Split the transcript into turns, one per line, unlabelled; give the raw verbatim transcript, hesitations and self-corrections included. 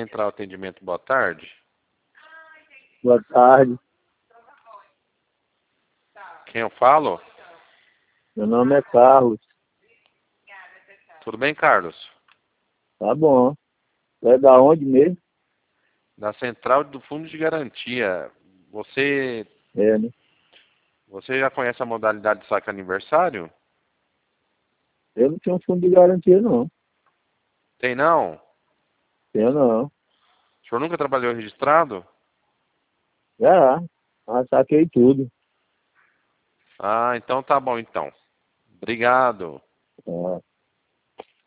Central Atendimento, boa tarde.
Boa tarde.
Quem eu falo?
Meu nome é Carlos.
Tudo bem, Carlos?
Tá bom. É da onde mesmo?
Da Central do Fundo de Garantia. Você,
É, né?
você já conhece a modalidade de saque aniversário?
Eu não tenho fundo de garantia, não.
Tem não?
Tenho, não.
O senhor nunca trabalhou registrado?
Já. Já saquei tudo.
Ah, então tá bom então. Obrigado.
Tá.